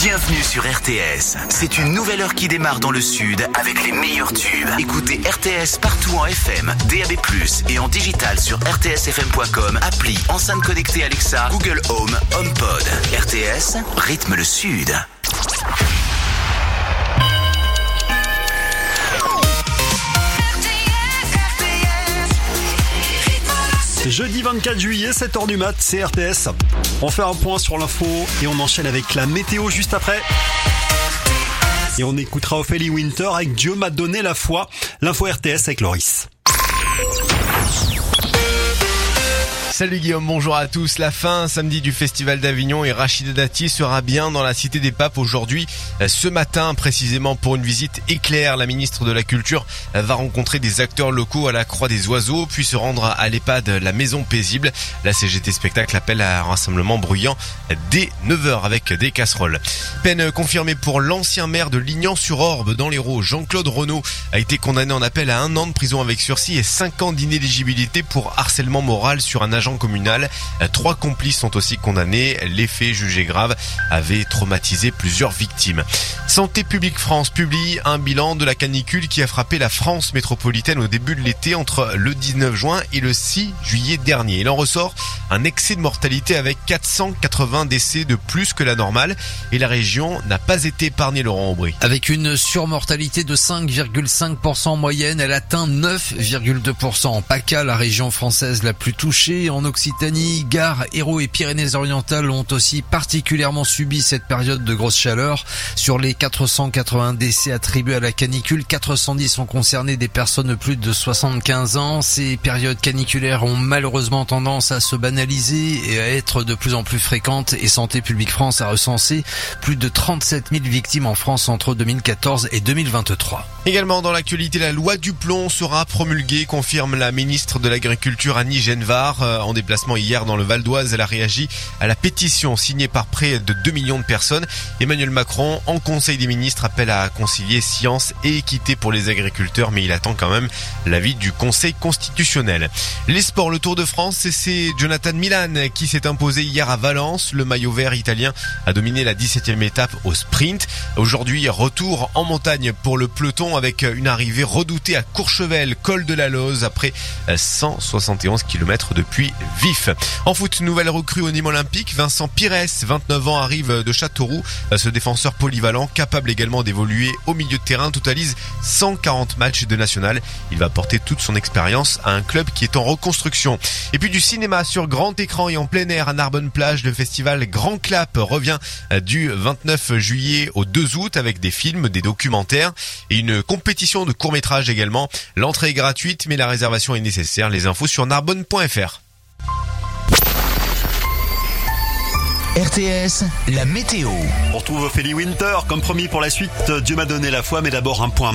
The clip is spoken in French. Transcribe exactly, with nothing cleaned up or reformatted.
Bienvenue sur R T S. C'est une nouvelle heure qui démarre dans le sud avec les meilleurs tubes. Écoutez R T S partout en F M, D A B plus, et en digital sur r t s f m point com, appli, enceinte connectée Alexa, Google Home, HomePod. R T S, rythme le sud. Jeudi vingt-quatre juillet, sept heures du mat, c'est R T S. On fait un point sur l'info et on enchaîne avec la météo juste après. Et on écoutera Ophélie Winter avec Dieu m'a donné la foi. L'info R T S avec Loris. Salut Guillaume, bonjour à tous. La fin samedi du Festival d'Avignon et Rachida Dati sera bien dans la Cité des Papes aujourd'hui. Ce matin, précisément pour une visite éclair, la ministre de la Culture va rencontrer des acteurs locaux à la Croix des Oiseaux, puis se rendre à l'EHPAD La Maison Paisible. La C G T Spectacle appelle à un rassemblement bruyant dès neuf heures avec des casseroles. Peine confirmée pour l'ancien maire de Lignan-sur-Orbe dans l'Hérault. Jean-Claude Renaud a été condamné en appel à un an de prison avec sursis et cinq ans d'inéligibilité pour harcèlement moral sur un agent communal. Trois complices sont aussi condamnés. Les faits jugés graves avaient traumatisé plusieurs victimes. Santé publique France publie un bilan de la canicule qui a frappé la France métropolitaine au début de l'été entre le dix-neuf juin et le six juillet dernier. Il en ressort un excès de mortalité avec quatre cent quatre-vingts décès de plus que la normale et la région n'a pas été épargnée, Laurent Aubry. Avec une surmortalité de cinq virgule cinq pour cent en moyenne, elle atteint neuf virgule deux pour cent en PACA, la région française la plus touchée. En Occitanie, Gard, Hérault et Pyrénées-Orientales ont aussi particulièrement subi cette période de grosse chaleur. Sur les quatre cent quatre-vingts décès attribués à la canicule, quatre cent dix ont concerné des personnes de plus de soixante-quinze ans. Ces périodes caniculaires ont malheureusement tendance à se banaliser et à être de plus en plus fréquentes et Santé publique France a recensé plus de trente-sept mille victimes en France entre deux mille quatorze et deux mille vingt-trois. Également dans l'actualité, la loi du plomb sera promulguée, confirme la ministre de l'Agriculture Annie Genevard. En déplacement hier dans le Val d'Oise, elle a réagi à la pétition signée par près de deux millions de personnes. Emmanuel Macron, en Conseil des ministres, appelle à concilier science et équité pour les agriculteurs, mais il attend quand même l'avis du Conseil constitutionnel. Les sports, le Tour de France, c'est Jonathan Milan qui s'est imposé hier à Valence. Le maillot vert italien a dominé la dix-septième étape au sprint. Aujourd'hui, retour en montagne pour le peloton avec une arrivée redoutée à Courchevel, col de la Loze, après cent soixante et onze kilomètres depuis Vif. En foot, nouvelle recrue au Nîmes Olympique, Vincent Pires, vingt-neuf ans, arrive de Châteauroux. Ce défenseur polyvalent, capable également d'évoluer au milieu de terrain, totalise cent quarante matchs de national. Il va apporter toute son expérience à un club qui est en reconstruction. Et puis du cinéma sur grand écran et en plein air à Narbonne-Plage, le festival Grand Clap revient du vingt-neuf juillet au deux août avec des films, des documentaires et une compétition de courts-métrages également. L'entrée est gratuite mais la réservation est nécessaire. Les infos sur narbonne point f r. R T S, la météo. On retrouve Ophélie Winter, comme promis pour la suite. Dieu m'a donné la foi, mais d'abord un point